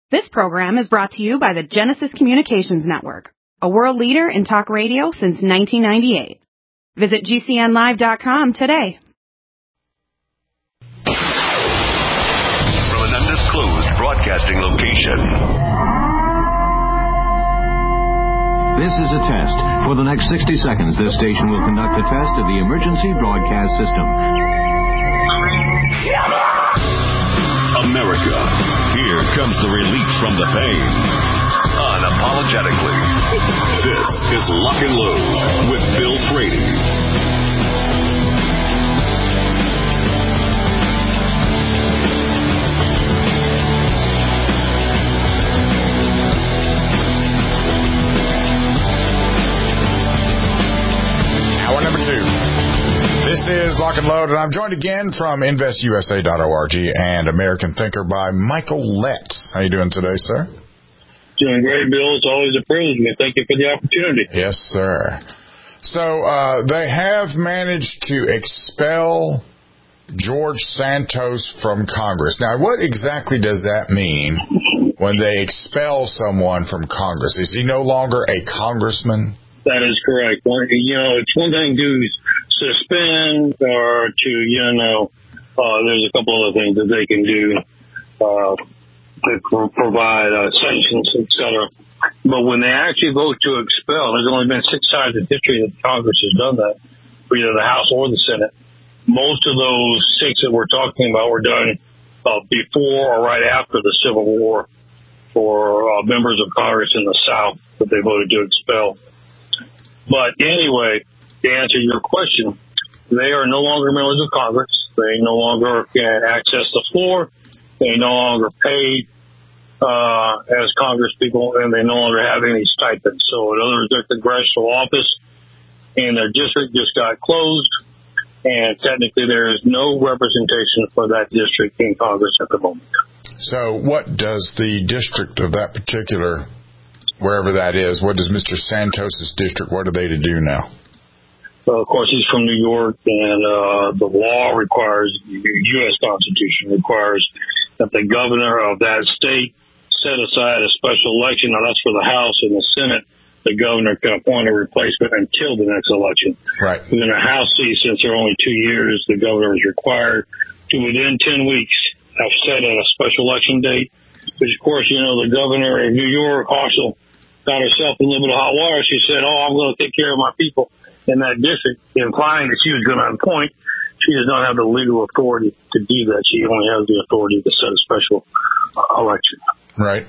This program is brought to you by the Genesis Communications Network, a world leader in talk radio since 1998. Visit GCNlive.com today. From an undisclosed broadcasting location. This is a test. For the next 60 seconds, this station will conduct a test of the emergency broadcast system. America, here comes the relief from the pain. Unapologetically. This is Lock and Load with Bill Frady. This is Lock and Load, and I'm joined again from InvestUSA.org and American Thinker by Michael Letts. How you doing today, sir? Doing great, Bill. It's always a privilege. Thank you for the opportunity. Yes, sir. So they have managed to expel George Santos from Congress. Now, what exactly does that mean when they expel someone from Congress? Is he no longer a congressman? That is correct. It's one thing to suspend or to, there's a couple other things that they can do to provide sanctions, et cetera. But when they actually vote to expel, there's only been 6 times in history that Congress has done that, for either the House or the Senate. Most of those 6 that we're talking about were done before or right after the Civil War for members of Congress in the South that they voted to expel. But anyway, to answer your question, they are no longer members of Congress. They no longer can access the floor. They no longer pay as Congress people, and they no longer have any stipends. So in other words, their congressional office and their district just got closed, and technically there is no representation for that district in Congress at the moment. So what does the district of that particular, wherever that is, what does Mr. Santos' district, what are they to do now? Of course, he's from New York, and the law requires, the U.S. Constitution requires that the governor of that state set aside a special election. Now, that's for the House and the Senate. The governor can appoint a replacement until the next election. Right. Within a House seat, since there are only 2 years, the governor is required to, within 10 weeks, have set a special election date, which, of course, the governor of New York also got herself in a little bit of hot water. She said, I'm going to take care of my people in that district, implying that she was going to appoint. She does not have the legal authority to do that. She only has the authority to set a special election. Right.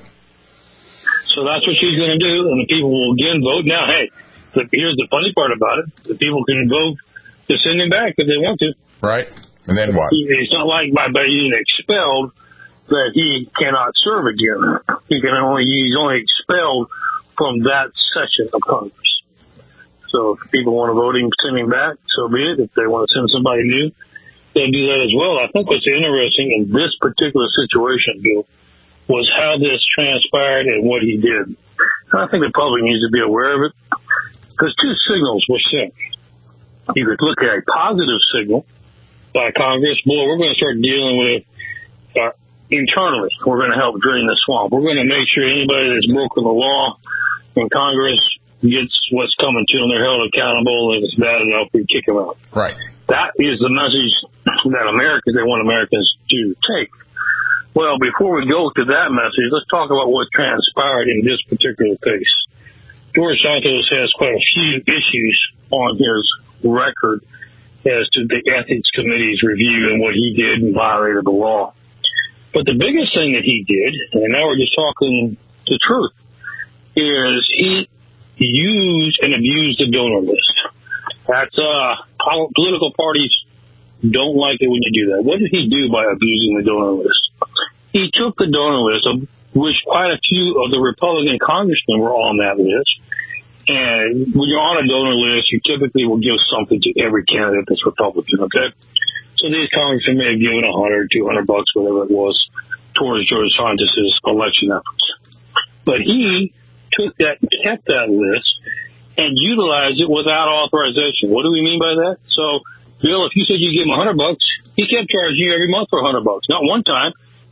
So that's what she's going to do, and the people will again vote. Now, hey, here's the funny part about it. The people can vote to send him back if they want to. Right. And then what? It's not like by being expelled that he cannot serve again. He's only expelled from that session of Congress. So if people want to vote him, send him back, so be it. If they want to send somebody new, they'll do that as well. I think what's interesting in this particular situation, Bill, was how this transpired and what he did. And I think the public needs to be aware of it, because 2 signals were sent. You could look at a positive signal by Congress. Boy, we're going to start dealing with internally. We're going to help drain the swamp. We're going to make sure anybody that's broken the law in Congress gets what's coming to them. They're held accountable. If it's bad enough, we kick them out. Right. That is the message that they want Americans to take. Well, before we go to that message, let's talk about what transpired in this particular case. George Santos has quite a few issues on his record as to the Ethics Committee's review and what he did and violated the law. But the biggest thing that he did, and now we're just talking the truth, is he used and abused the donor list. That's political parties don't like it when you do that. What did he do by abusing the donor list? He took the donor list, of which quite a few of the Republican congressmen were on that list. And when you're on a donor list, you typically will give something to every candidate that's Republican, okay? So these congressmen may have given $100, $200, whatever it was, towards George Santos' election efforts. But he took that and kept that list and utilized it without authorization. What do we mean by that? So, Bill, if you said you give him $100, he kept charging you every month for $100. Not one time. He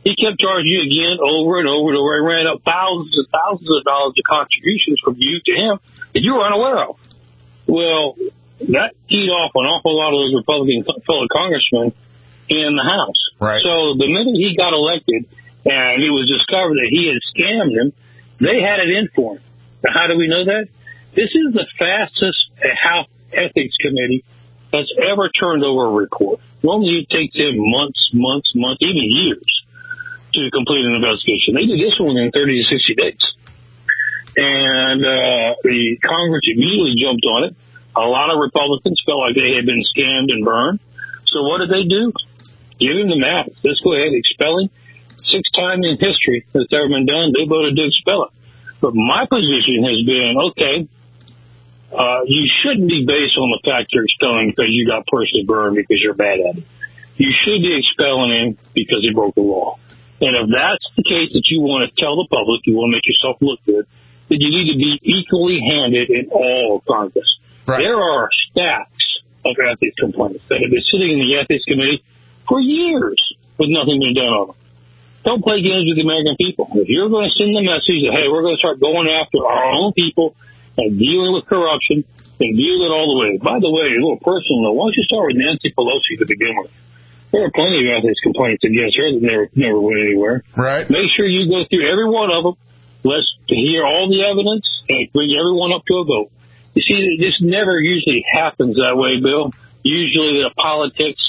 He kept charging you again over and over and over. He ran up thousands and thousands of dollars of contributions from you to him that you were unaware of. Well, that teed off an awful lot of those Republican fellow congressmen in the House. Right. So the minute he got elected and it was discovered that he had scammed them, they had it in for him. Now, how do we know that? This is the fastest House Ethics Committee that's ever turned over a report. Normally it takes them months, even years to complete an investigation. They did this one in 30 to 60 days. And the Congress immediately jumped on it. A lot of Republicans felt like they had been scammed and burned. So what did they do? Give him the math. Let's go ahead and expel him. 6th time in history that's ever been done, they voted to expel it. But my position has been, okay, you shouldn't be based on the fact you're expelling because you got personally burned because you're bad at it. You should be expelling him because he broke the law. And if that's the case that you want to tell the public, you want to make yourself look good, then you need to be equally handed in all of Congress. Right. There are stacks of ethics complaints that have been sitting in the Ethics Committee for years with nothing being done on them. Don't play games with the American people. If you're going to send the message that, hey, we're going to start going after our own people and dealing with corruption and deal it all the way. By the way, a little personal note, why don't you start with Nancy Pelosi to begin with? There are plenty of ethics complaints against her that never went anywhere. Right. Make sure you go through every one of them. Let's hear all the evidence and bring everyone up to a vote. You see, this never usually happens that way, Bill. Usually the politics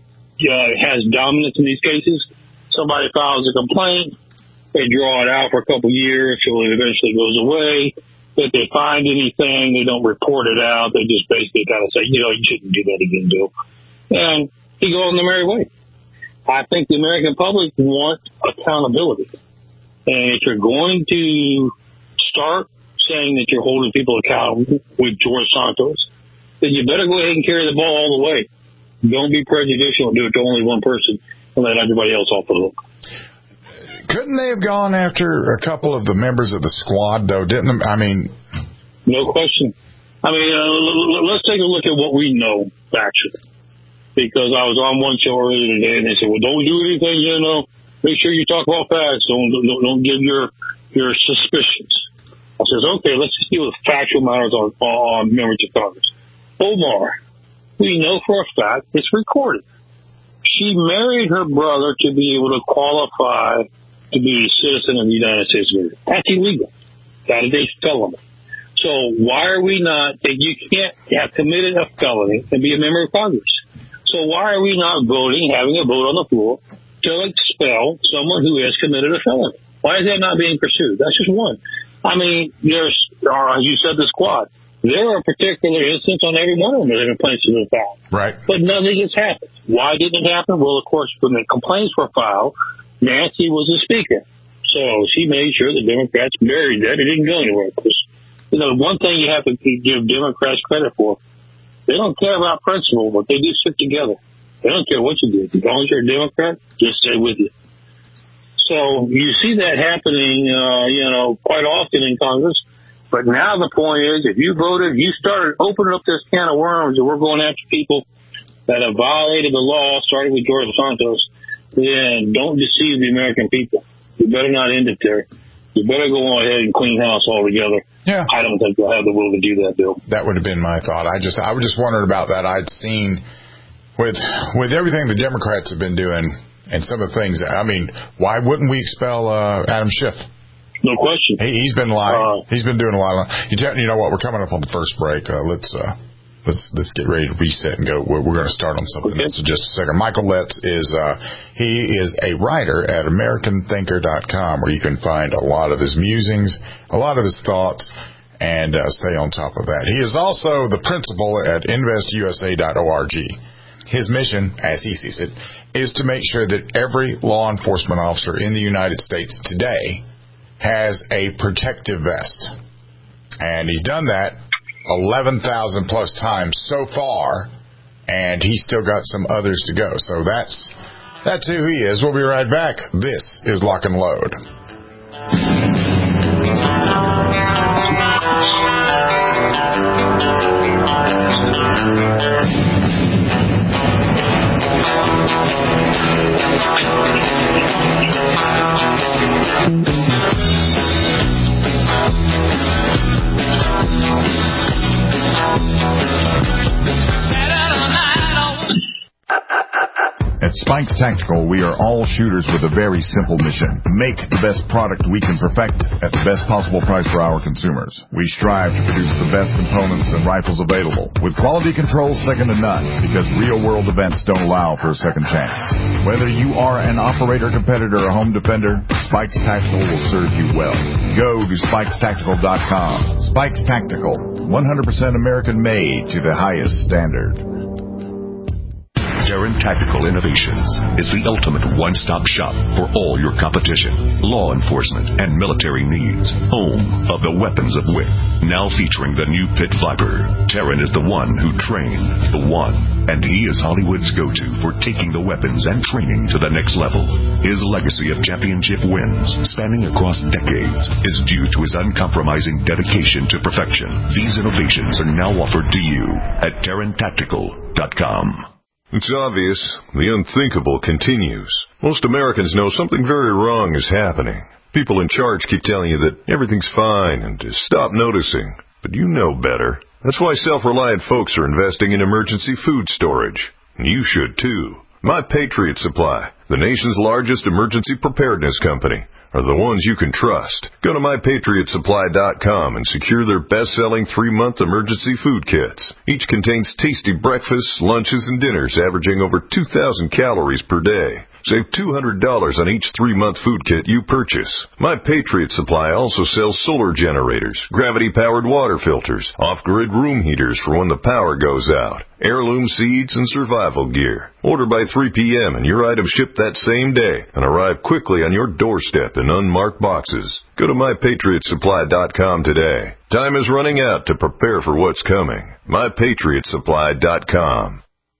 has dominance in these cases. Somebody files a complaint. They draw it out for a couple of years until it eventually goes away. If they find anything, they don't report it out. They just basically kind of say, you shouldn't do that again, Bill. And they go on their merry way. I think the American public want accountability. And if you're going to start saying that you're holding people accountable with George Santos, then you better go ahead and carry the ball all the way. Don't be prejudicial and do it to only one person and let everybody else off the hook. Couldn't they have gone after a couple of the members of the squad, though? Didn't they? I mean, no question. I mean, let's take a look at what we know factually. Because I was on one show earlier today, and they said, "Well, don't do anything. Make sure you talk about facts. Don't give your suspicions." I says, "Okay, let's just deal with factual matters on members of Congress." Omar, we know for a fact it's recorded. She married her brother to be able to qualify to be a citizen of the United States. That's illegal. That is a felony. So why are we not? You can't have committed a felony and be a member of Congress. So why are we not having a vote on the floor to expel someone who has committed a felony? Why is that not being pursued? That's just one. I mean, as you said, the squad. There are particular instances on every one of them that have been placed in the file. Right. But nothing has happened. Why didn't it happen? Well, of course, when the complaints were filed, Nancy was the speaker. So she made sure the Democrats buried that. It didn't go anywhere. Because, one thing you have to give Democrats credit for, they don't care about principle, but they do stick together. They don't care what you do. As long as you're a Democrat, just stay with you. So you see that happening, quite often in Congress. But now the point is, if you voted, you started opening up this can of worms, and we're going after people that have violated the law, starting with George Santos, then don't deceive the American people. You better not end it there. You better go on ahead and clean house altogether. Yeah. I don't think you'll have the will to do that, Bill. That would have been my thought. I was just wondering about that. I'd seen with everything the Democrats have been doing and some of the things. I mean, why wouldn't we expel Adam Schiff? No question. He's been lying. He's been doing a lot of. You know what? We're coming up on the first break. Let's get ready to reset and go. We're going to start on something else in just a second. Michael Letts is a writer at AmericanThinker.com, where you can find a lot of his musings, a lot of his thoughts, and stay on top of that. He is also the principal at InvestUSA.org. His mission, as he sees it, is to make sure that every law enforcement officer in the United States today has a protective vest. And he's done that 11,000 plus times so far, and he's still got some others to go. So that's who he is. We'll be right back. This is Lock and Load. Spikes Tactical, we are all shooters with a very simple mission. Make the best product we can perfect at the best possible price for our consumers. We strive to produce the best components and rifles available, with quality control second to none, because real-world events don't allow for a second chance. Whether you are an operator, competitor, or home defender, Spikes Tactical will serve you well. Go to SpikesTactical.com. Spikes Tactical, 100% American-made to the highest standard. Terran Tactical Innovations is the ultimate one-stop shop for all your competition, law enforcement, and military needs. Home of the weapons of WIC. Now featuring the new Pit Viper, Terran is the one who trained the one, and he is Hollywood's go-to for taking the weapons and training to the next level. His legacy of championship wins, spanning across decades, is due to his uncompromising dedication to perfection. These innovations are now offered to you at TerranTactical.com. It's obvious. The unthinkable continues. Most Americans know something very wrong is happening. People in charge keep telling you that everything's fine and to stop noticing. But you know better. That's why self-reliant folks are investing in emergency food storage. And you should too. My Patriot Supply, the nation's largest emergency preparedness company, are the ones you can trust. Go to MyPatriotSupply.com and secure their best-selling 3-month emergency food kits. Each contains tasty breakfasts, lunches, and dinners averaging over 2,000 calories per day. Save $200 on each 3-month food kit you purchase. My Patriot Supply also sells solar generators, gravity-powered water filters, off-grid room heaters for when the power goes out, heirloom seeds, and survival gear. Order by 3 p.m. and your items ship that same day and arrive quickly on your doorstep in unmarked boxes. Go to MyPatriotSupply.com today. Time is running out to prepare for what's coming. MyPatriotSupply.com.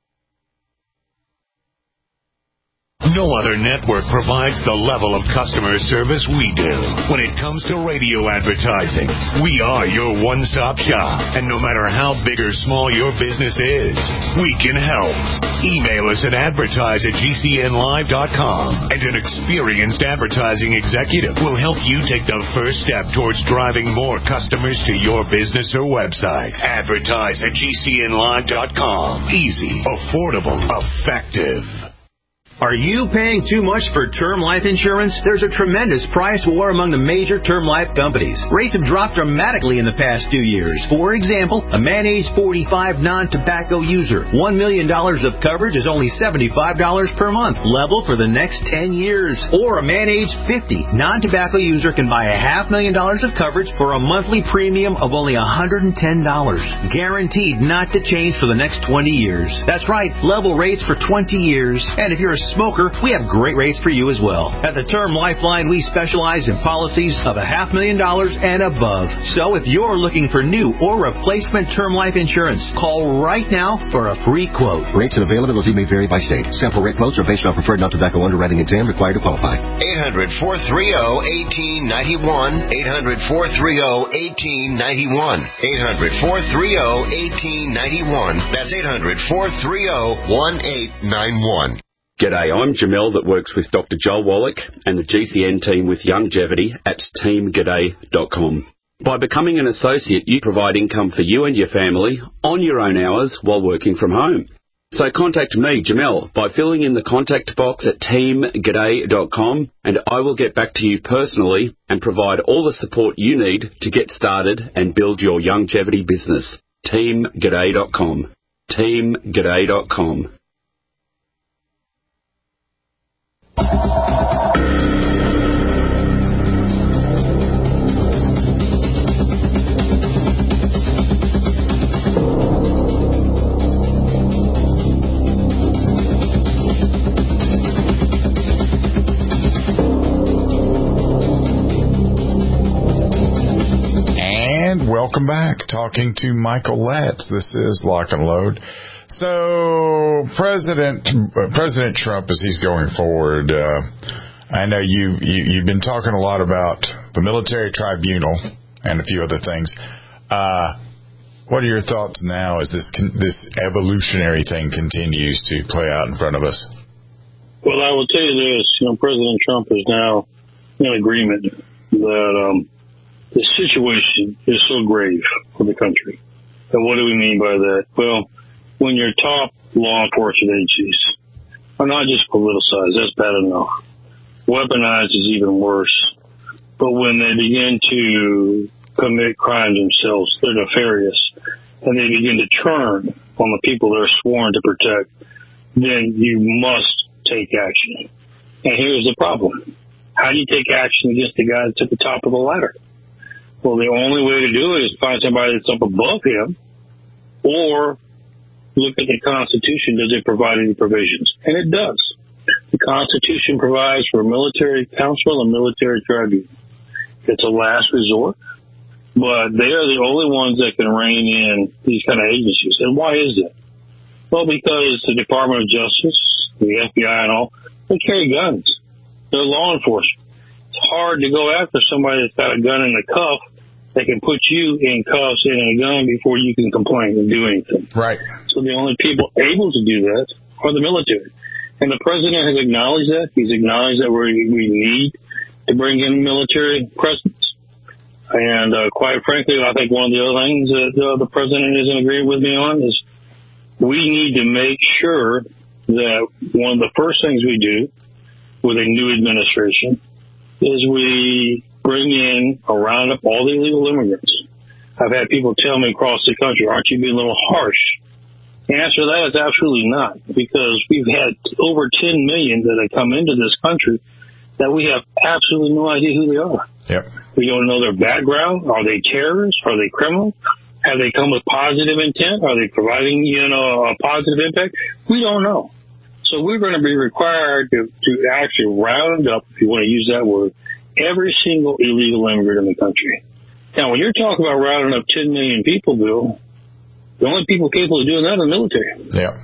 No other network provides the level of customer service we do. When it comes to radio advertising, we are your one-stop shop. And no matter how big or small your business is, we can help. Email us at advertise@gcnlive.com, and an experienced advertising executive will help you take the first step towards driving more customers to your business or website. Advertise@gcnlive.com. Easy, affordable, effective. Are you paying too much for term life insurance? There's a tremendous price war among the major term life companies. Rates have dropped dramatically in the past 2 years. For example, a man age 45 non-tobacco user, $1 million of coverage is only $75 per month, level for the next 10 years. Or a man age 50 non-tobacco user can buy $500,000 of coverage for a monthly premium of only $110, guaranteed not to change for the next 20 years. That's right, level rates for 20 years. And if you're a smoker, we have great rates for you as well. At the Term Lifeline, we specialize in policies of $500,000 and above. So if you're looking for new or replacement term life insurance, call right now for a free quote. Rates and availability may vary by state. Sample rate quotes are based on preferred non-tobacco underwriting exam required to qualify. 800-430-1891. 800-430-1891. 800-430-1891. That's 800-430-1891. G'day, I'm Jamel that works with Dr. Joel Wallach and the GCN team with Youngevity at teamg'day.com. By becoming an associate, you provide income for you and your family on your own hours while working from home. So contact me, Jamel, by filling in the contact box at teamg'day.com, and I will get back to you personally and provide all the support you need to get started and build your Youngevity business. teamg'day.com. teamg'day.com. And welcome back. Talking to Michael Latz. This is Lock and Load. So President Trump, as he's going forward, I know you've been talking a lot about the military tribunal and a few other things. What are your thoughts now as this evolutionary thing continues to play out in front of us? Well, I will tell you this. President Trump is now in agreement that the situation is so grave for the country. And what do we mean by that? Well, when your top law enforcement agencies are not just politicized. That's bad enough. Weaponized is even worse. But when they begin to commit crimes themselves, they're nefarious, and they begin to turn on the people they're sworn to protect, then you must take action. And here's the problem. How do you take action against the guy that's at the top of the ladder? Well, the only way to do it is find somebody that's up above him, or look at the Constitution. Does it provide any provisions? And it does. The Constitution provides for a military council and military tribunal. It's a last resort, but they are the only ones that can rein in these kind of agencies. And why is that? Well, because the Department of Justice, the FBI and all, they carry guns. They're law enforcement. It's hard to go after somebody that's got a gun in the cuff that can put you in cuffs and in a gun before you can complain and do anything. Right. So the only people able to do that are the military. And the president has acknowledged that. He's acknowledged that we need to bring in military presence. And quite frankly, I think one of the other things that the president isn't agreeing with me on is we need to make sure that one of the first things we do with a new administration is we bring in or round up all the illegal immigrants. I've had people tell me across the country, aren't you being a little harsh? The answer to that is absolutely not, because we've had over 10 million that have come into this country that we have absolutely no idea who they are. Yep. We don't know their background. Are they terrorists? Are they criminals? Have they come with positive intent? Are they providing, a positive impact? We don't know. So we're going to be required to actually round up, if you want to use that word, every single illegal immigrant in the country. Now, when you're talking about rounding up 10 million people, Bill, the only people capable of doing that are the military. Yeah.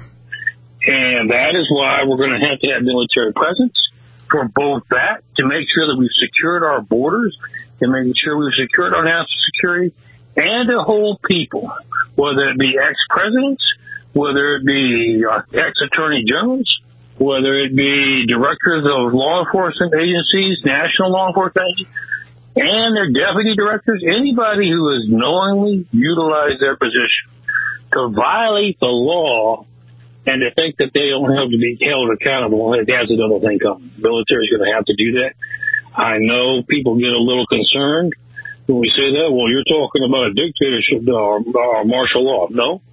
And that is why we're going to have military presence for both that, to make sure that we've secured our borders and making sure we've secured our national security, and to hold people, whether it be ex-presidents, whether it be ex-attorney generals, whether it be directors of law enforcement agencies, national law enforcement agencies, and their deputy directors, anybody who has knowingly utilized their position to violate the law and to think that they don't have to be held accountable, it has another thing coming. The military is going to have to do that. I know people get a little concerned when we say that. Well, you're talking about a dictatorship or martial law. No.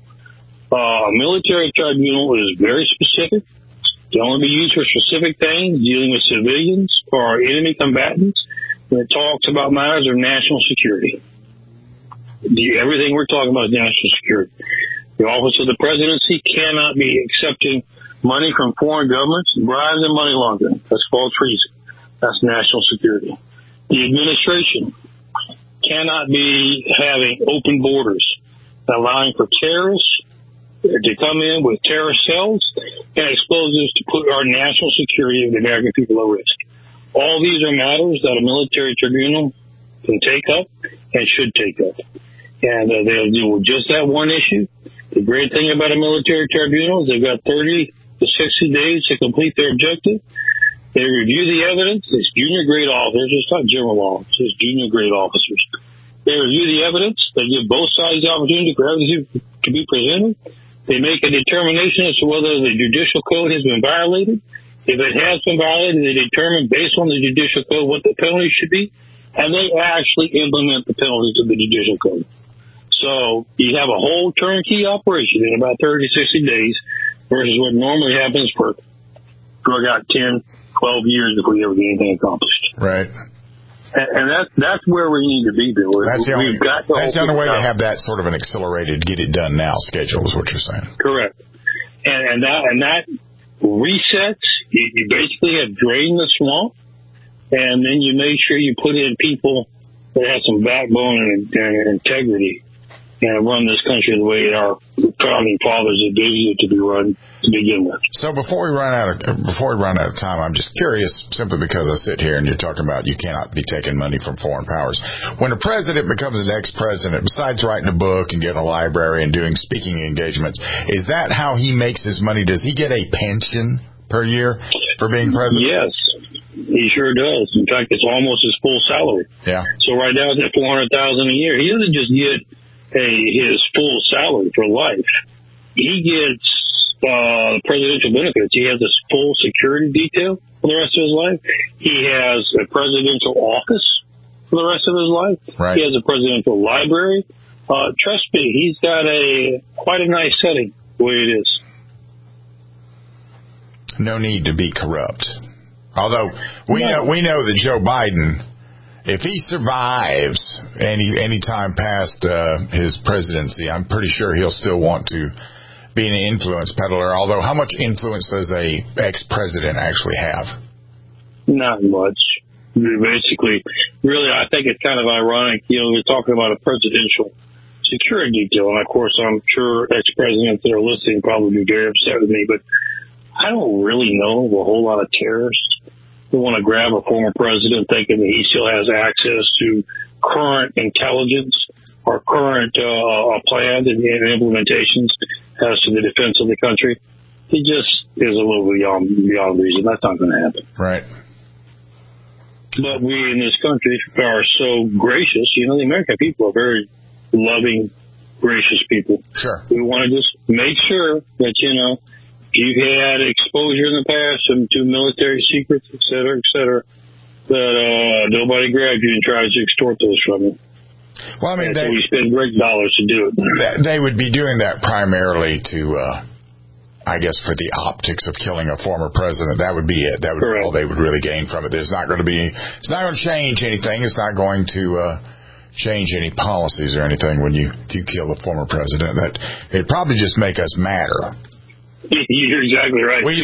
A military tribunal is very specific. It can only be used for specific things, dealing with civilians or enemy combatants. And it talks about matters of national security. Everything we're talking about is national security. The office of the presidency cannot be accepting money from foreign governments, bribes, and money laundering. That's false treason. That's national security. The administration cannot be having open borders, allowing for terrorists to come in with terrorist cells and explosives to put our national security of the American people at risk. All these are matters that a military tribunal can take up and should take up. And they'll deal with just that one issue. The great thing about a military tribunal is they've got 30 to 60 days to complete their objective. They review the evidence. It's junior grade officers. It's not general officers. It's junior grade officers. They review the evidence. They give both sides the opportunity for evidence to be presented. They make a determination as to whether the judicial code has been violated. If it has been violated, they determine based on the judicial code what the penalty should be, and they actually implement the penalties of the judicial code. So you have a whole turnkey operation in about 30 to 60 days versus what normally happens for drug out 10, 12 years before you ever get anything accomplished. Right. And that's where we need to be, Bill. That's the only way to have that sort of an accelerated, get it done now schedule is what you're saying. Correct. And that resets. You basically have drained the swamp, and then you make sure you put in people that have some backbone and integrity and run this country the way our founding fathers envisioned it to be run to begin with. So before we run out of time, I'm just curious, simply because I sit here and you're talking about you cannot be taking money from foreign powers. When a president becomes an ex-president, besides writing a book and getting a library and doing speaking engagements, is that how he makes his money? Does he get a pension per year for being president? Yes. He sure does. In fact, it's almost his full salary. Yeah. So right now it's at $400,000 a year. He doesn't just get his full salary for life. He gets presidential benefits. He has this full security detail for the rest of his life. He has a presidential office for the rest of his life. Right. He has a presidential library. Trust me, he's got quite a nice setting the way it is. No need to be corrupt. Although we know that Joe Biden, if he survives any time past his presidency, I'm pretty sure he'll still want to be an influence peddler. Although, how much influence does a ex-president actually have? Not much. Basically, really, I think it's kind of ironic. We're talking about a presidential security detail, and of course, I'm sure ex-presidents that are listening probably be very upset with me, but I don't really know of a whole lot of terrorists who want to grab a former president thinking that he still has access to current intelligence or current plans and implementations as to the defense of the country. It just is a little beyond reason. That's not going to happen. Right. But we in this country are so gracious. The American people are very loving, gracious people. Sure. We want to just make sure that, if you've had exposure in the past to military secrets, et cetera, that nobody grabs you and tries to extort those from you. Well, I mean, we spend great dollars to do it. They would be doing that primarily to, I guess, for the optics of killing a former president. That would be it. That would be all they would really gain from it. It's not going to change anything. It's not going to change any policies or anything when you kill a former president. That it'd probably just make us madder. You're exactly right. We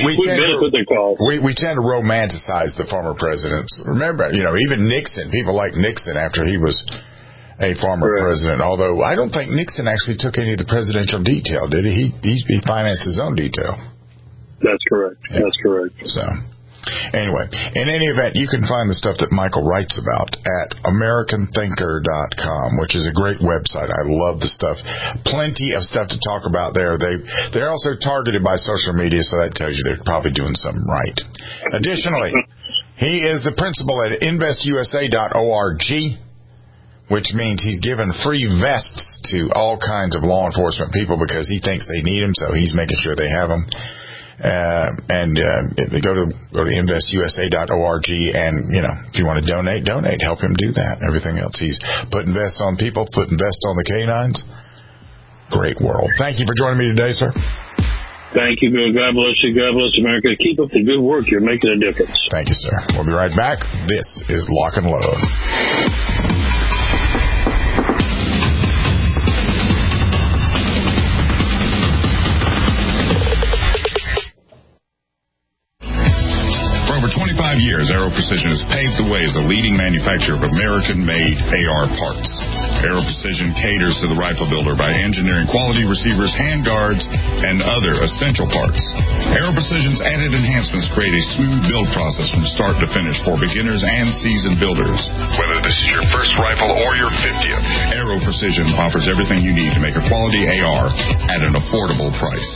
tend to romanticize the former presidents. Remember, even Nixon, people like Nixon after he was a former president, although I don't think Nixon actually took any of the presidential detail, did he? He financed his own detail. That's correct. Yeah. That's correct. So, anyway, in any event, you can find the stuff that Michael writes about at AmericanThinker.com, which is a great website. I love the stuff. Plenty of stuff to talk about there. They're also targeted by social media, so that tells you they're probably doing something right. Additionally, he is the principal at InvestUSA.org, which means he's given free vests to all kinds of law enforcement people because he thinks they need them, so he's making sure they have them. Go to InvestUSA.org, and if you want to donate, help him do that. Everything else, he's putting vests on people, putting vests on the canines. Great world. Thank you for joining me today, sir. Thank you, Bill. God bless you. God bless America. Keep up the good work. You're making a difference. Thank you, sir. We'll be right back. This is Lock and Load. For 25 years, Aero Precision has paved the way as a leading manufacturer of American-made AR parts. Aero Precision caters to the rifle builder by engineering quality receivers, handguards, and other essential parts. Aero Precision's added enhancements create a smooth build process from start to finish for beginners and seasoned builders. Whether this is your first rifle or your 50th, Aero Precision offers everything you need to make a quality AR at an affordable price.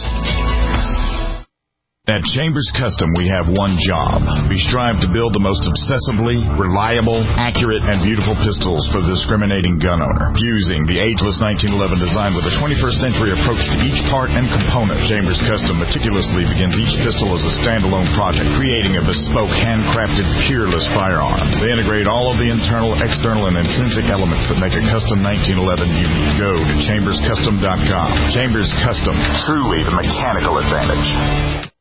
At Chambers Custom, we have one job. We strive to build the most obsessively, reliable, accurate, and beautiful pistols for the discriminating gun owner. Fusing the ageless 1911 design with a 21st century approach to each part and component, Chambers Custom meticulously begins each pistol as a standalone project, creating a bespoke, handcrafted, peerless firearm. They integrate all of the internal, external, and intrinsic elements that make a custom 1911 unique. Go to ChambersCustom.com. Chambers Custom, truly the mechanical advantage.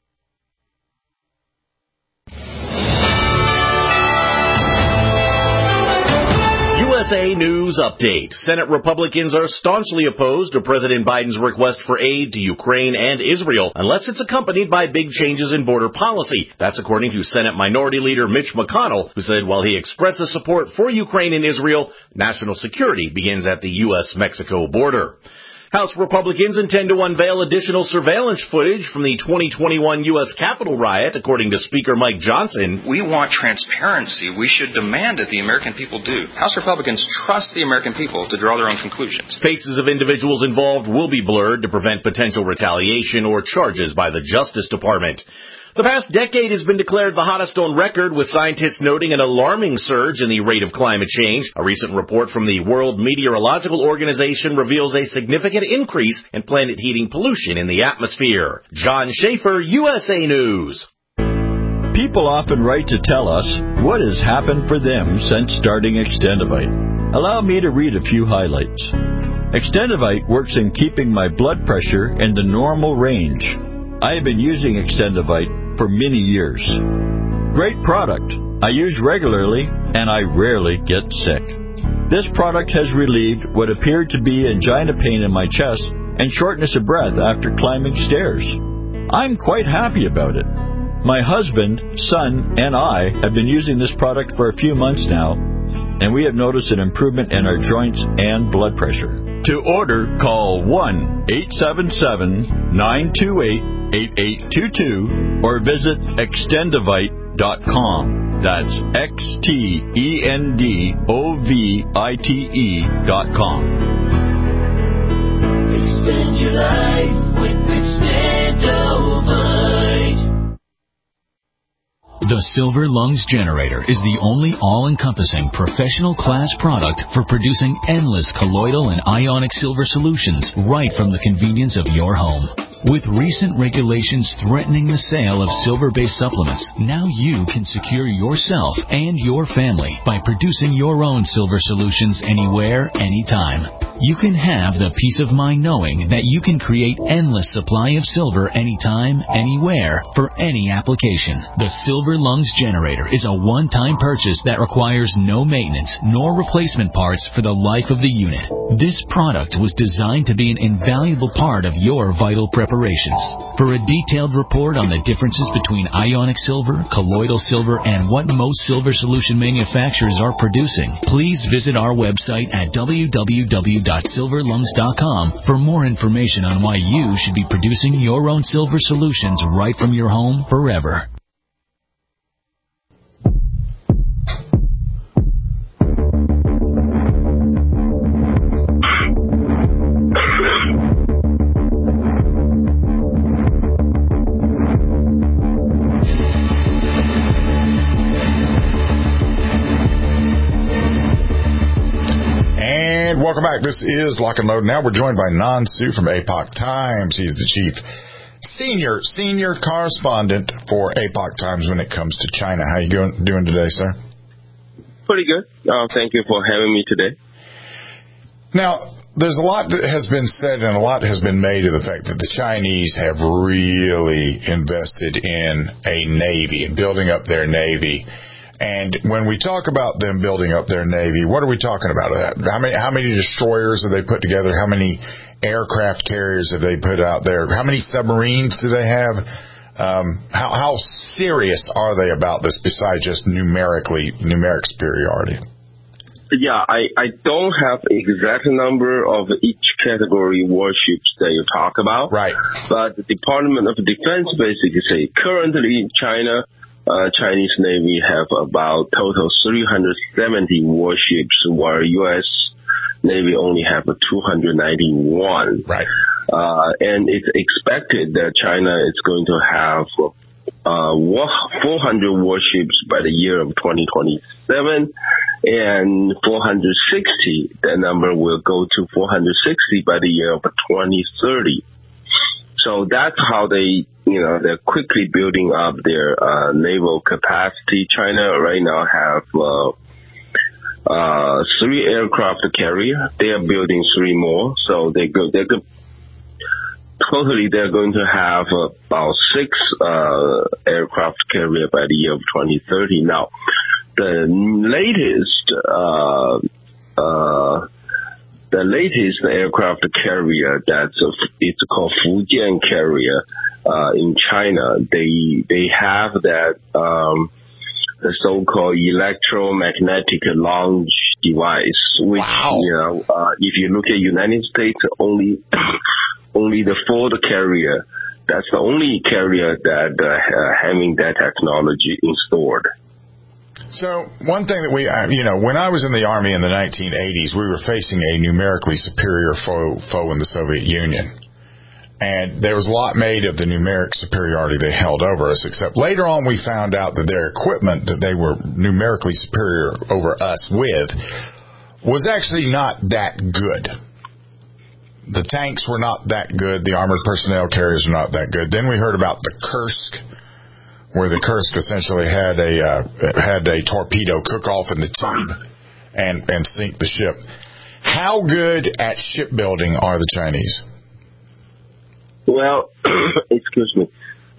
USA News Update. Senate Republicans are staunchly opposed to President Biden's request for aid to Ukraine and Israel unless it's accompanied by big changes in border policy. That's according to Senate Minority Leader Mitch McConnell, who said while he expresses support for Ukraine and Israel, national security begins at the U.S.-Mexico border. House Republicans intend to unveil additional surveillance footage from the 2021 U.S. Capitol riot, according to Speaker Mike Johnson. We want transparency. We should demand that the American people do. House Republicans trust the American people to draw their own conclusions. Faces of individuals involved will be blurred to prevent potential retaliation or charges by the Justice Department. The past decade has been declared the hottest on record, with scientists noting an alarming surge in the rate of climate change. A recent report from the World Meteorological Organization reveals a significant increase in planet heating pollution in the atmosphere. John Schaefer, USA News. People often write to tell us what has happened for them since starting Extendivite. Allow me to read a few highlights. Extendivite works in keeping my blood pressure in the normal range. I have been using Extendivite for many years. Great product. I use regularly and I rarely get sick. This product has relieved what appeared to be angina pain in my chest and shortness of breath after climbing stairs. I'm quite happy about it. My husband, son, and I have been using this product for a few months now, and we have noticed an improvement in our joints and blood pressure. To order, call 1-877-928-8822 or visit extendivite.com. That's XTENDOVITE.com. Extend your life with Extendivite. The Silver Lungs Generator is the only all-encompassing professional-class product for producing endless colloidal and ionic silver solutions right from the convenience of your home. With recent regulations threatening the sale of silver-based supplements, now you can secure yourself and your family by producing your own silver solutions anywhere, anytime. You can have the peace of mind knowing that you can create endless supply of silver anytime, anywhere, for any application. The Silver Lungs Generator is a one-time purchase that requires no maintenance nor replacement parts for the life of the unit. This product was designed to be an invaluable part of your vital preparations. For a detailed report on the differences between ionic silver, colloidal silver, and what most silver solution manufacturers are producing, please visit our website at www.silverlungs.com for more information on why you should be producing your own silver solutions right from your home forever. Welcome back. This is Lock and Load. Now we're joined by Nan Su from APOC Times. He's the senior correspondent for APOC Times when it comes to China. How you doing today, sir? Pretty good. Thank you for having me today. Now, there's a lot that has been said and a lot has been made of the fact that the Chinese have really invested in a navy and building up their navy. And when we talk about them building up their Navy, what are we talking about? How many destroyers have they put together? How many aircraft carriers have they put out there? How many submarines do they have? How serious are they about this besides just numeric superiority? Yeah, I don't have exact number of each category warships that you talk about. Right. But the Department of Defense basically say currently Chinese Navy have about total 370 warships, while U.S. Navy only have 291. Right. And it's expected that China is going to have 400 warships by the year of 2027, and 460. That number will go to 460 by the year of 2030. So that's how they're quickly building up their naval capacity. China right now have 3 aircraft carrier. They are building 3 more. So they're going to have about 6 aircraft carrier by the year of 2030. Now, the latest aircraft carrier it's called Fujian carrier in China. They have that the so-called electromagnetic launch device, which if you look at United States, only the Ford carrier. That's the only carrier that having that technology installed. So one thing that when I was in the Army in the 1980s, we were facing a numerically superior foe in the Soviet Union. And there was a lot made of the numeric superiority they held over us, except later on we found out that their equipment that they were numerically superior over us with was actually not that good. The tanks were not that good. The armored personnel carriers were not that good. Then we heard about the Kursk, where the Kursk essentially had a torpedo cook off in the tube and sink the ship. How good at shipbuilding are the Chinese? Well, excuse me.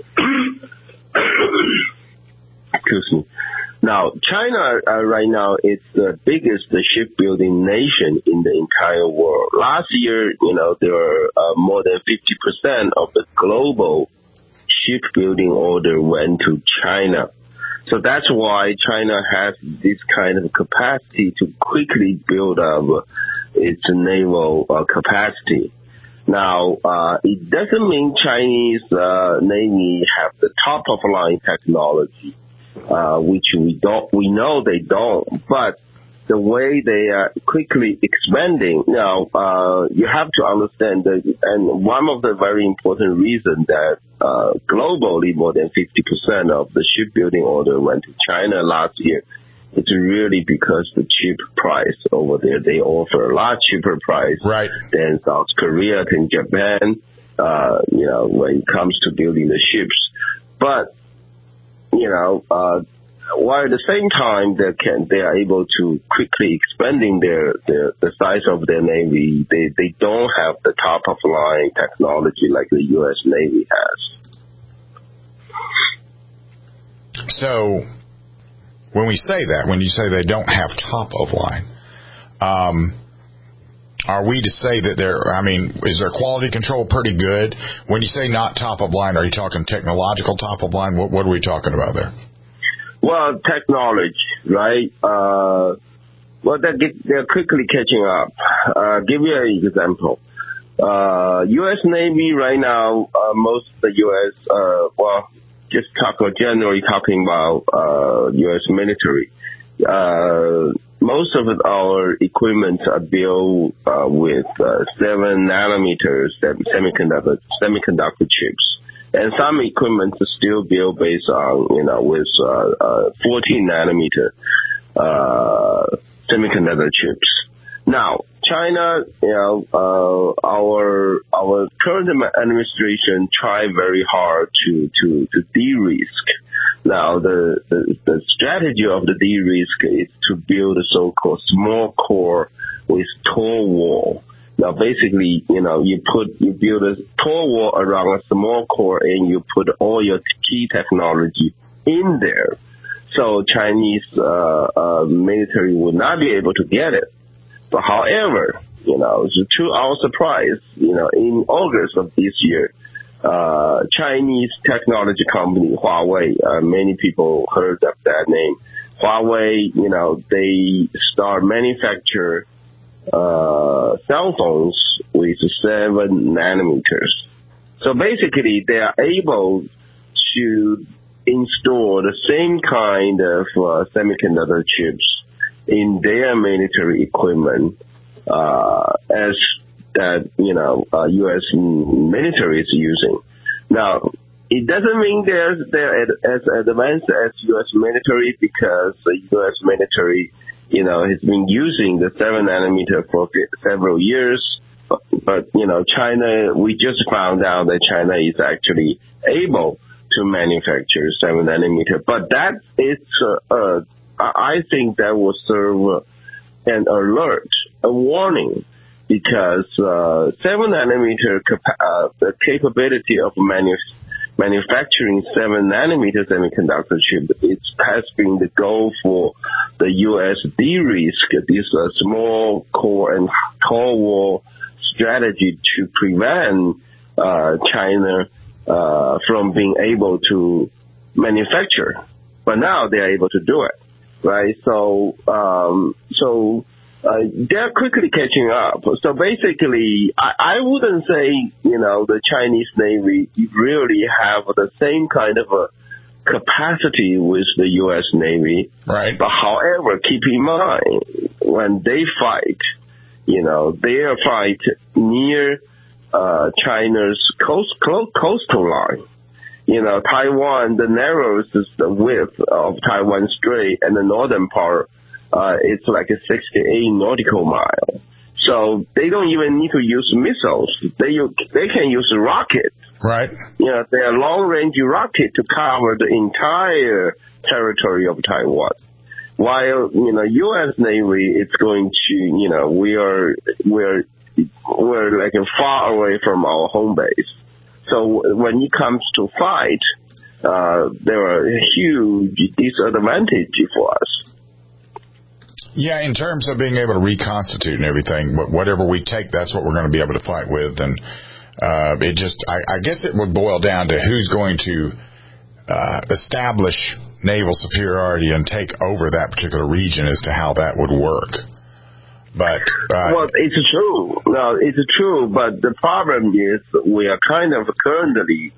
Excuse me. Now, China right now is the biggest shipbuilding nation in the entire world. Last year, there were more than 50% of the global shipbuilding order went to China. So that's why China has this kind of capacity to quickly build up its naval capacity. Now, it doesn't mean Chinese Navy have the top-of-line technology, which we know they don't, but the way they are quickly expanding. Now, you have to understand that, and one of the very important reasons that globally more than 50% of the shipbuilding order went to China last year, it's really because the cheap price over there. They offer a lot cheaper price than South Korea and Japan, when it comes to building the ships. But, while at the same time they are able to quickly expanding the size of their Navy, they don't have the top of line technology like the U.S. Navy has. So, when you say they don't have top of line, are we to say that is their quality control pretty good? When you say not top of line, are you talking technological top of line? What are we talking about there? Well, technology, right? They're quickly catching up. Give you an example. U.S. Navy right now, most of the U.S., generally talking about U.S. military. Most of our equipment are built with 7 nanometers semiconductor chips. And some equipment is still built based on, with 14 nanometer semiconductor chips. Now, China, our current administration tried very hard to de-risk. Now, the strategy of the de-risk is to build a so-called small core with tall wall. Now, basically, you build a tall wall around a small core and you put all your key technology in there. So Chinese military would not be able to get it. But however, to our surprise, in August of this year, Chinese technology company Huawei, many people heard of that name. Huawei, they start manufacture cell phones with 7 nanometers. So basically, they are able to install the same kind of semiconductor chips in their military equipment as that U.S. military is using. Now, it doesn't mean they're as advanced as U.S. military, because the U.S. military, has been using the 7 nanometer for several years. But China, we just found out that China is actually able to manufacture 7 nanometer. But that is, I think that will serve an alert, a warning, because 7 nanometer the capability of manufacturing 7 nanometer semiconductor chip, it has been the goal for the U.S. de-risk this small core and tall wall strategy to prevent China from being able to manufacture. But now they're able to do it, right? So they're quickly catching up. So basically, I wouldn't say, the Chinese Navy really have the same kind of a capacity with the U.S. Navy. Right. But however, keep in mind, when they fight, they fight near China's coastal line. Taiwan, the narrowest is the width of Taiwan Strait, and the northern part, it's like a 68 nautical mile. So they don't even need to use missiles. They can use rockets. Right. They're long-range rocket to cover the entire territory of Taiwan. While, U.S. Navy, it's going to, we're like far away from our home base. So when it comes to fight, there are huge disadvantages for us. Yeah, in terms of being able to reconstitute and everything, whatever we take, that's what we're going to be able to fight with. And I guess it would boil down to who's going to establish naval superiority and take over that particular region as to how that would work. But well, it's true. No, it's true. But the problem is we are kind of currently,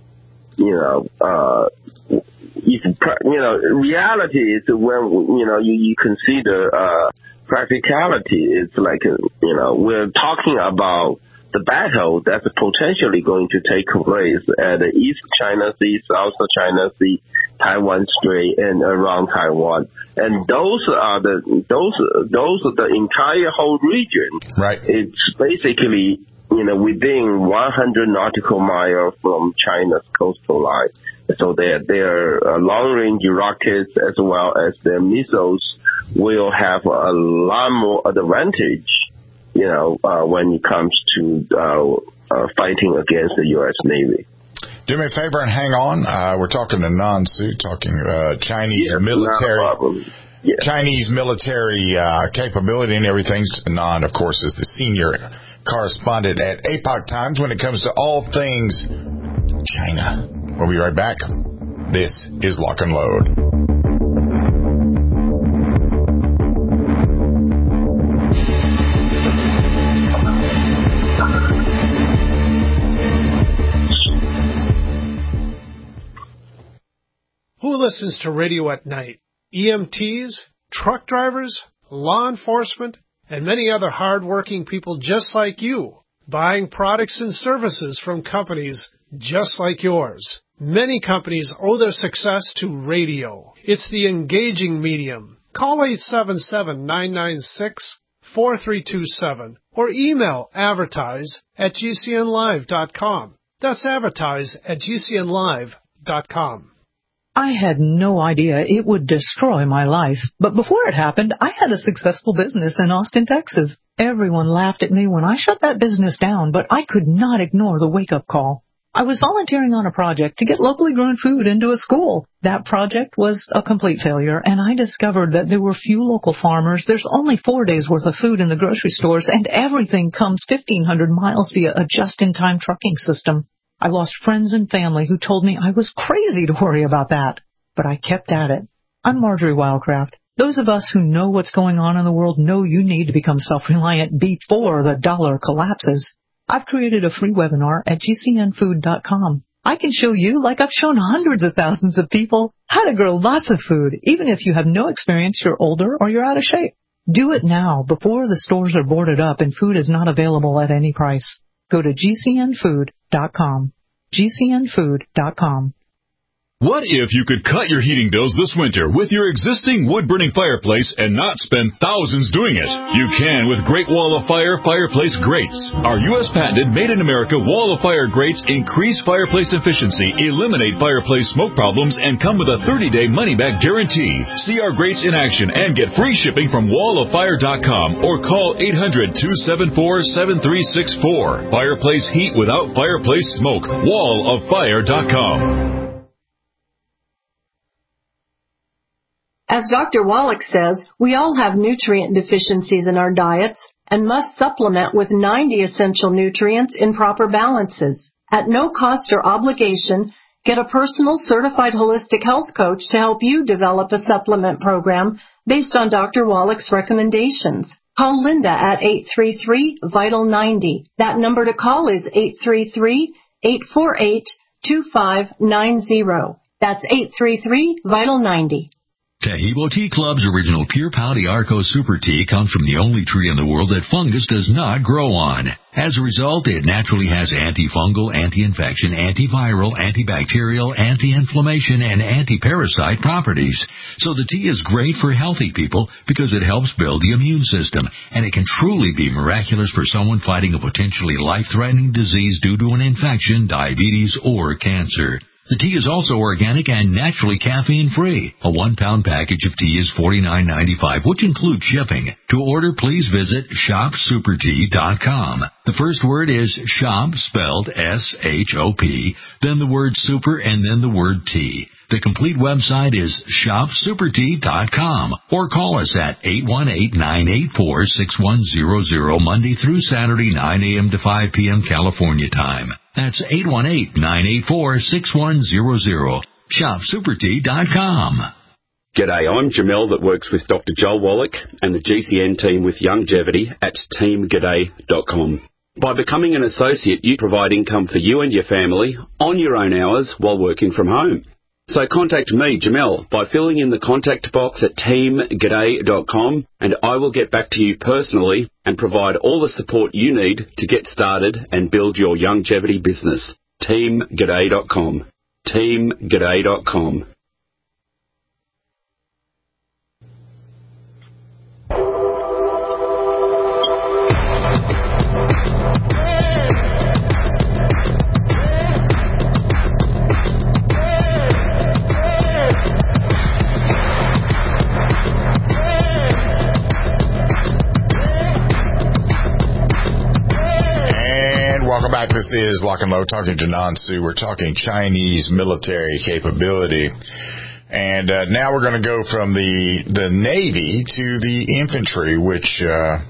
reality is when you consider practicality. It's like we're talking about the battle that's potentially going to take place at the East China Sea, South China Sea, Taiwan Strait, and around Taiwan. And those are the entire whole region. Right. It's basically, within 100 nautical miles from China's coastal line. So their long-range rockets as well as their missiles will have a lot more advantage, when it comes to fighting against the U.S. Navy. Do me a favor and hang on. We're talking to Nan Su, talking Chinese military. Yes. Chinese military capability and everything. Nan, of course, is the senior correspondent at APOC Times when it comes to all things China. We'll be right back. This is Lock and Load. Who listens to radio at night? EMTs, truck drivers, law enforcement, and many other hard-working people just like you, buying products and services from companies just like yours. Many companies owe their success to radio. It's the engaging medium. Call 877-996-4327 or email advertise@gcnlive.com. That's advertise@gcnlive.com. I had no idea it would destroy my life. But before it happened, I had a successful business in Austin, Texas. Everyone laughed at me when I shut that business down, but I could not ignore the wake-up call. I was volunteering on a project to get locally grown food into a school. That project was a complete failure, and I discovered that there were few local farmers. There's only 4 days' worth of food in the grocery stores, and everything comes 1,500 miles via a just-in-time trucking system. I lost friends and family who told me I was crazy to worry about that. But I kept at it. I'm Marjorie Wildcraft. Those of us who know what's going on in the world know you need to become self-reliant before the dollar collapses. I've created a free webinar at gcnfood.com. I can show you, like I've shown hundreds of thousands of people, how to grow lots of food, even if you have no experience, you're older, or you're out of shape. Do it now, before the stores are boarded up and food is not available at any price. Go to gcnfood.com. gcnfood.com. What if you could cut your heating bills this winter with your existing wood-burning fireplace and not spend thousands doing it? You can with Great Wall of Fire fireplace grates. Our U.S. patented made-in-America Wall of Fire grates increase fireplace efficiency, eliminate fireplace smoke problems, and come with a 30-day money-back guarantee. See our grates in action and get free shipping from walloffire.com or call 800-274-7364. Fireplace heat without fireplace smoke. walloffire.com. As Dr. Wallach says, we all have nutrient deficiencies in our diets and must supplement with 90 essential nutrients in proper balances. At no cost or obligation, get a personal certified holistic health coach to help you develop a supplement program based on Dr. Wallach's recommendations. Call Linda at 833-VITAL-90. That number to call is 833-848-2590. That's 833-VITAL-90. Tahibo Tea Club's original Pure Pau Arco Super Tea comes from the only tree in the world that fungus does not grow on. As a result, it naturally has antifungal, anti-infection, antiviral, antibacterial, anti-inflammation, and anti-parasite properties. So the tea is great for healthy people because it helps build the immune system, and it can truly be miraculous for someone fighting a potentially life-threatening disease due to an infection, diabetes, or cancer. The tea is also organic and naturally caffeine-free. A 1-pound package of tea is $49.95, which includes shipping. To order, please visit shopsupertea.com. The first word is shop, spelled S-H-O-P, then the word super, and then the word tea. The complete website is shopsupertea.com, or call us at 818-984-6100 Monday through Saturday, 9 a.m. to 5 p.m. California time. That's 818-984-6100. shopsupertea.com. G'day, I'm Jamel that works with Dr. Joel Wallach and the GCN team with Longevity at teamg'day.com. By becoming an associate, you provide income for you and your family on your own hours while working from home. So contact me, Jamel, by filling in the contact box at teamg'day.com, and I will get back to you personally and provide all the support you need to get started and build your longevity business. teamg'day.com. teamg'day.com. Welcome back. This is Lock and Low talking to Nan Su. We're talking Chinese military capability. And now we're going to go from the Navy to the infantry, which,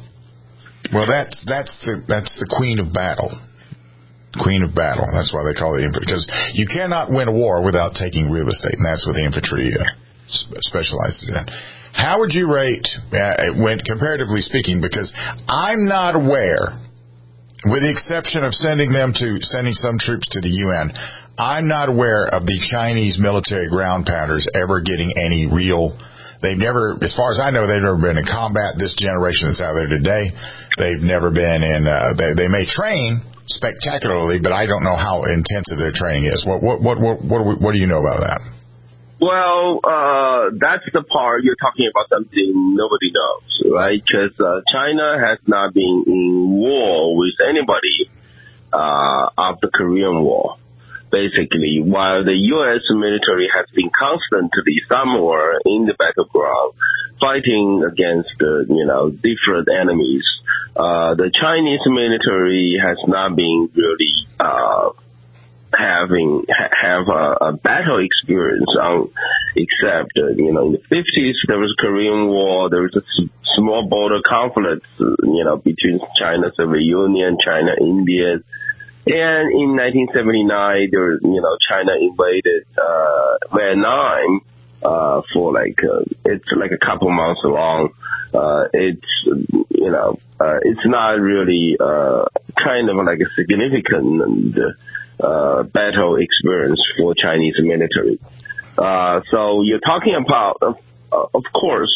that's the queen of battle. Queen of battle. That's why they call it infantry. Because you cannot win a war without taking real estate, and that's what the infantry specializes in. How would you rate, when comparatively speaking, because I'm not aware, with the exception of sending some troops to the UN, I'm not aware of the Chinese military ground pounders ever getting any real. They've never, as far as I know, they've never been in combat. This generation that's out there today, they've never been in. They may train spectacularly, but I don't know how intensive their training is. What do you know about that? Well, that's the part you're talking about, something nobody knows, right? Because China has not been in war with anybody after the Korean War. Basically, while the U.S. military has been constantly somewhere in the battleground fighting against, different enemies, the Chinese military has not been really have a battle experience except in the 50s there was a Korean War, there was a small border conflict between China, Soviet Union, China, India, and in 1979 there China invaded Vietnam for it's like a couple months long. It's not really kind of like a significant battle experience for Chinese military. So you're talking about, of course,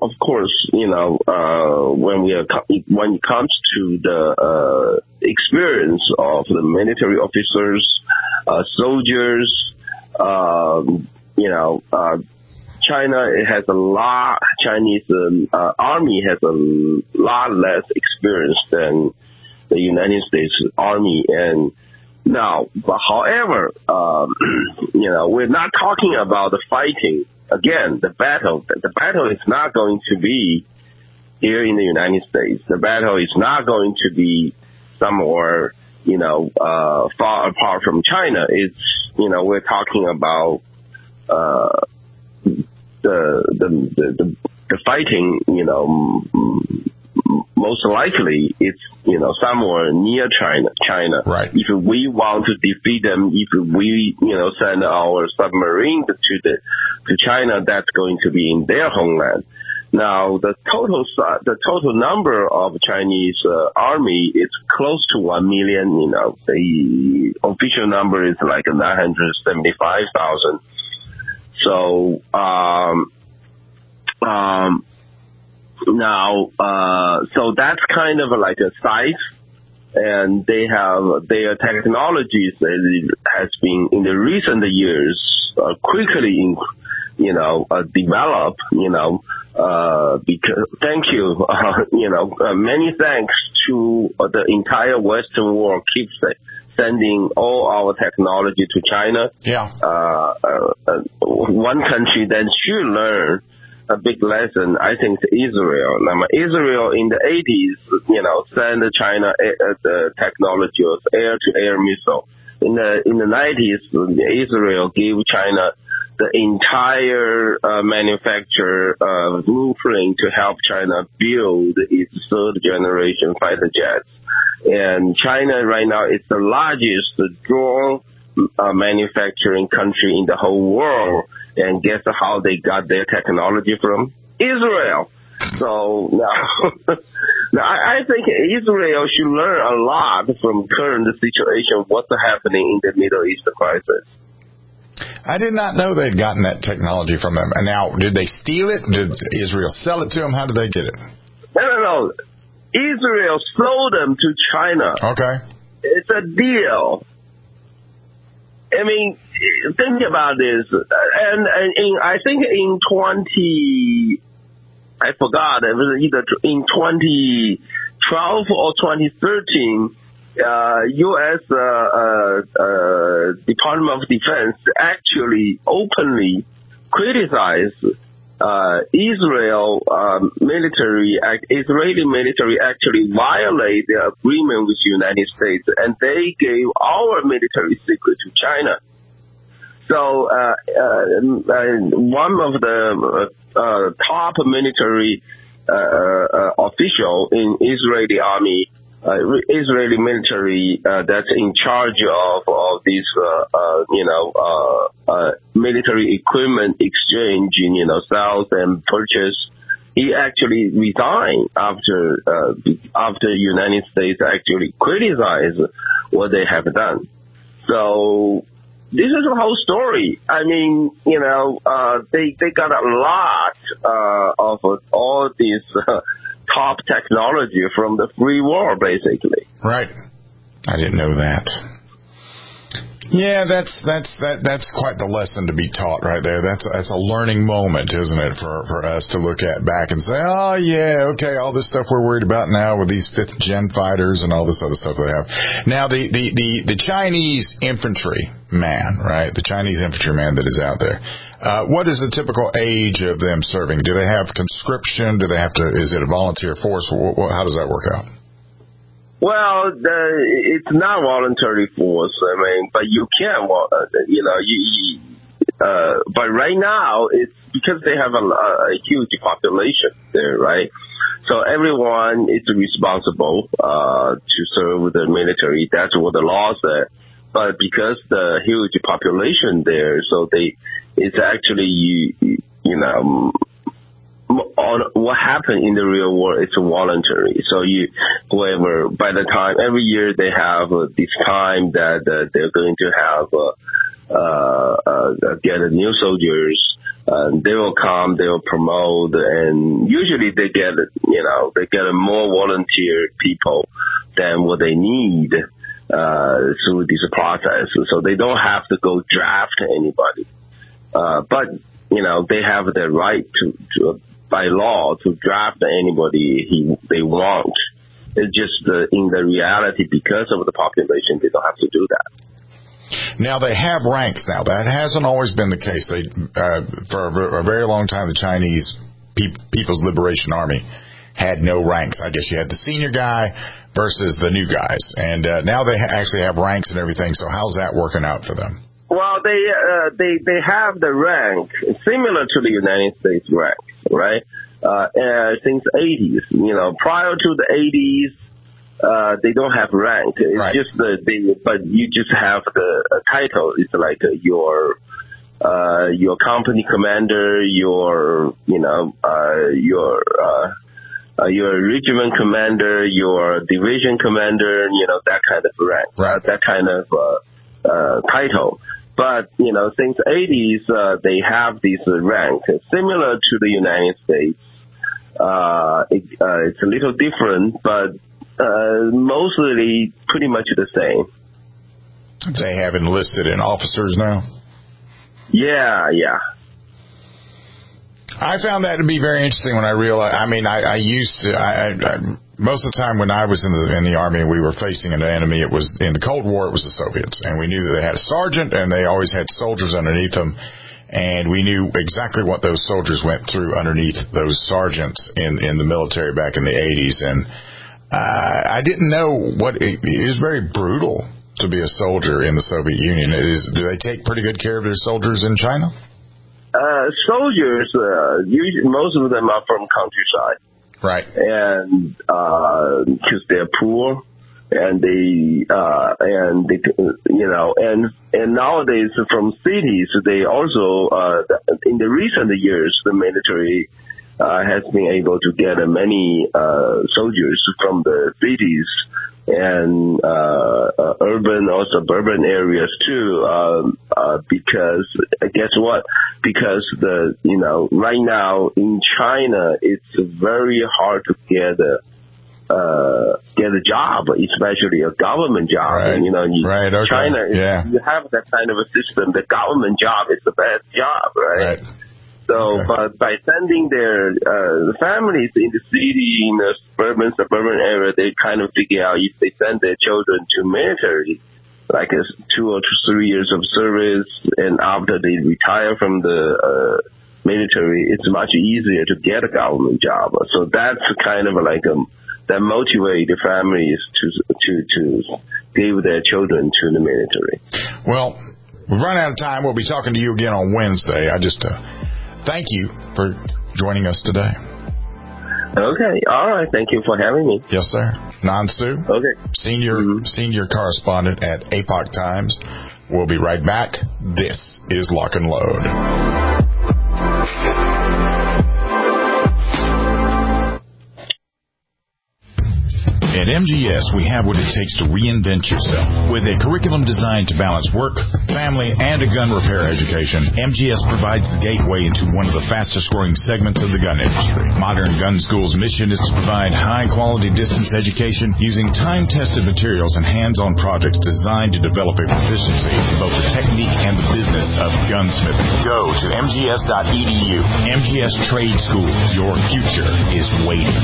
when it comes to the experience of the military officers, soldiers, China has a lot. Chinese army has a lot less experience than the United States Army. And now, but however, we're not talking about the fighting. Again, the battle. The battle is not going to be here in the United States. The battle is not going to be somewhere, far apart from China. It's, we're talking about the fighting. Most likely it's somewhere near China. Right. If we want to defeat them, if we send our submarine to China, that's going to be in their homeland. Now the total number of Chinese army is close to 1 million. The official number is like 975,000. So Now, so that's kind of like a site, and they have their technologies has been in the recent years quickly, developed. Because thank you, many thanks to the entire Western world keeps sending all our technology to China. Yeah. One country that should learn a big lesson, I think, is Israel. Now, Israel in the 80s, sent China the technology of air-to-air missile. In the 90s, Israel gave China the entire manufacture blueprint to help China build its third-generation fighter jets. And China right now is the largest drone manufacturing country in the whole world. And guess how they got their technology from? Israel. So now I think Israel should learn a lot from current situation, what's happening in the Middle East crisis. I did not know they'd gotten that technology from them. And now, did they steal it? Did Israel sell it to them? How did they get it? No. Israel sold them to China. Okay. It's a deal. I mean, think about this. And I think in I forgot, it was either in 2012 or 2013, U.S. Department of Defense actually openly criticized Israeli military actually violate the agreement with the United States, and they gave our military secret to China. So one of the top military official in Israeli army, Israeli military that's in charge of these military equipment exchange, sales and purchase. He actually resigned after United States actually criticized what they have done. So this is the whole story. I mean, they got a lot of all this top technology from the free world, basically. Right. I didn't know that. Yeah, that's quite the lesson to be taught right there. That's a learning moment, isn't it, for us to look at back and say, oh yeah, okay, all this stuff we're worried about now with these 5th gen fighters and all this other stuff they have. Now the Chinese infantry man, right? The Chinese infantry man that is out there. What is the typical age of them serving? Do they have conscription? Is it a volunteer force? How does that work out? Well, it's not voluntary force. I mean, but you can, but right now it's because they have a huge population there, right? So everyone is responsible to serve the military. That's what the law said. But because the huge population there, so it's actually on what happened in the real world, it's voluntary. So by the time every year they have this time that they're going to have get new soldiers. They will come, they will promote, and usually they get more volunteer people than what they need through this process. So they don't have to go draft anybody, but they have the right to by law to draft anybody they want. It's just in the reality, because of the population, they don't have to do that. Now, they have ranks now. That hasn't always been the case. For a very long time, the Chinese People's Liberation Army had no ranks. I guess you had the senior guy versus the new guys. And now they actually have ranks and everything. So how's that working out for them? Well, they have the rank similar to the United States rank, right? Since the 80s, prior to the 80s, they don't have rank. It's right. Just but you just have the title. It's like your company commander, your regiment commander, your division commander, that kind of rank, right. That kind of title. But, since 80s, they have this rank similar to the United States. It's a little different, but mostly pretty much the same. They have enlisted in officers now? Yeah. I found that to be very interesting when I realized, most of the time when I was in the Army and we were facing an enemy, it was in the Cold War, it was the Soviets. And we knew that they had a sergeant and they always had soldiers underneath them. And we knew exactly what those soldiers went through underneath those sergeants in the military back in the 80s. And I didn't know it was very brutal to be a soldier in the Soviet Union. Do they take pretty good care of their soldiers in China? Soldiers, usually, most of them are from countryside. Right. And, cause they're poor and and nowadays from cities, they also, in the recent years, the military, has been able to get many, soldiers from the cities and urban or suburban areas too, because guess what? Because right now in China, it's very hard to get a job, especially a government job. Right. And, right. Okay. China, you have that kind of a system. The government job is the best job, right? So, but by sending their families in the city, in the suburban area, they kind of figure out if they send their children to military, like 2 or 3 years of service, and after they retire from the military, it's much easier to get a government job. So that's kind of like that motivate the families to give their children to the military. Well, we've run out of time. We'll be talking to you again on Wednesday. I just thank you for joining us today. Okay. All right. Thank you for having me. Yes, sir. Nan Su. Okay. Senior correspondent at APOC Times. We'll be right back. This is Lock and Load. At MGS, we have what it takes to reinvent yourself. With a curriculum designed to balance work, family, and a gun repair education, MGS provides the gateway into one of the fastest-growing segments of the gun industry. Modern Gun School's mission is to provide high-quality distance education using time-tested materials and hands-on projects designed to develop a proficiency in both the technique and the business of gunsmithing. Go to mgs.edu. MGS Trade School. Your future is waiting.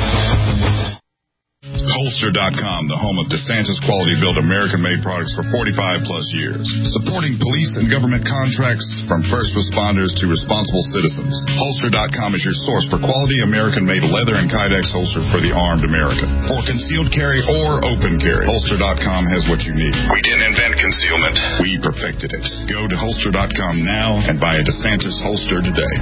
Holster.com, the home of DeSantis quality-built American-made products for 45-plus years. Supporting police and government contracts from first responders to responsible citizens. Holster.com is your source for quality American-made leather and Kydex holsters for the armed American. For concealed carry or open carry, Holster.com has what you need. We didn't invent concealment. We perfected it. Go to Holster.com now and buy a DeSantis holster today.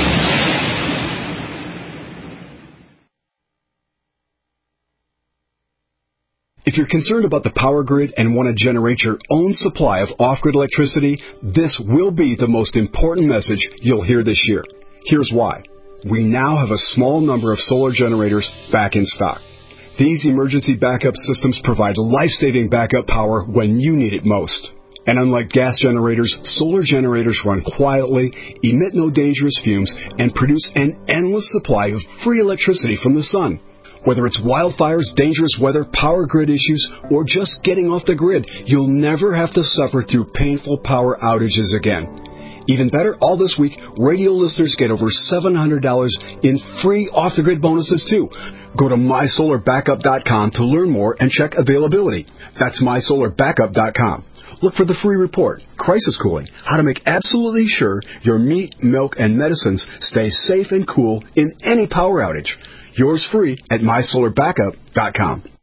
If you're concerned about the power grid and want to generate your own supply of off-grid electricity, this will be the most important message you'll hear this year. Here's why. We now have a small number of solar generators back in stock. These emergency backup systems provide life-saving backup power when you need it most. And unlike gas generators, solar generators run quietly, emit no dangerous fumes, and produce an endless supply of free electricity from the sun. Whether it's wildfires, dangerous weather, power grid issues, or just getting off the grid, you'll never have to suffer through painful power outages again. Even better, all this week, radio listeners get over $700 in free off-the-grid bonuses, too. Go to mysolarbackup.com to learn more and check availability. That's mysolarbackup.com. Look for the free report, Crisis Cooling, how to make absolutely sure your meat, milk, and medicines stay safe and cool in any power outage. Yours free at mysolarbackup.com.